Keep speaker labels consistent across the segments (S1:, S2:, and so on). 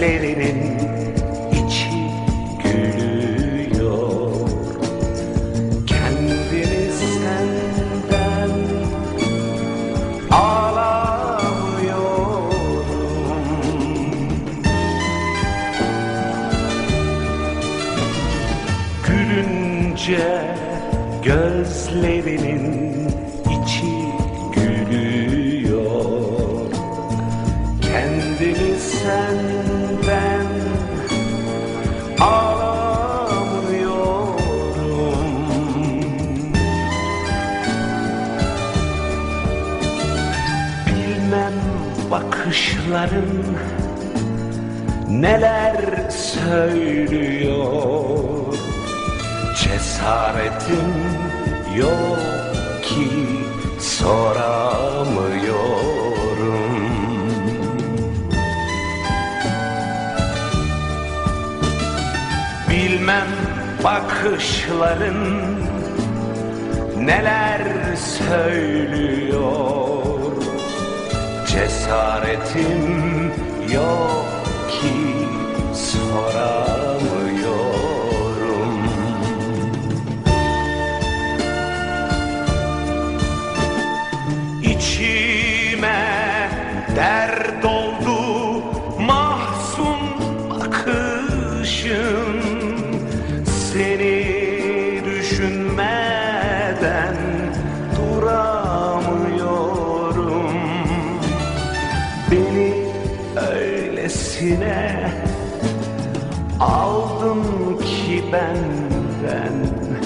S1: gözlerinin içi gülüyor. Kendini senden alamıyorum. Gülünce gözlerinin içi gülüyor. Kendini senden alamıyorum. Bilmem bakışların neler söylüyor. Cesaretim yok ki soramıyorum. Bilmem bakışların neler söylüyor. Cesaretim yok ki soramıyorum. İçime dert oldu mahzun bakışın. Seni düşünmeden duramıyorum. Beni öylesine aldın ki benden,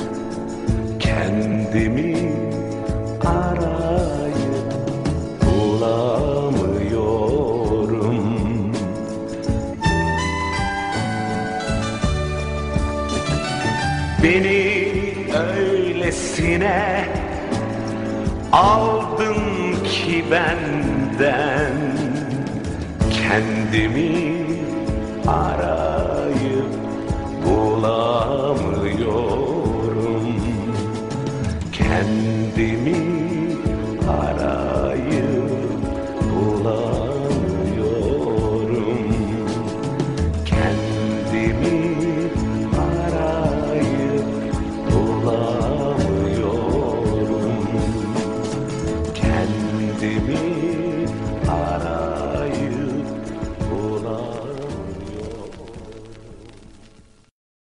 S1: kendimi arayıp bulamıyorum. Beni öylesine aldın ki benden, kendimi arayıp bulamıyorum. Kendimi arayıp bulamıyorum. Kendimi arayıp bulamıyorum. Kendimi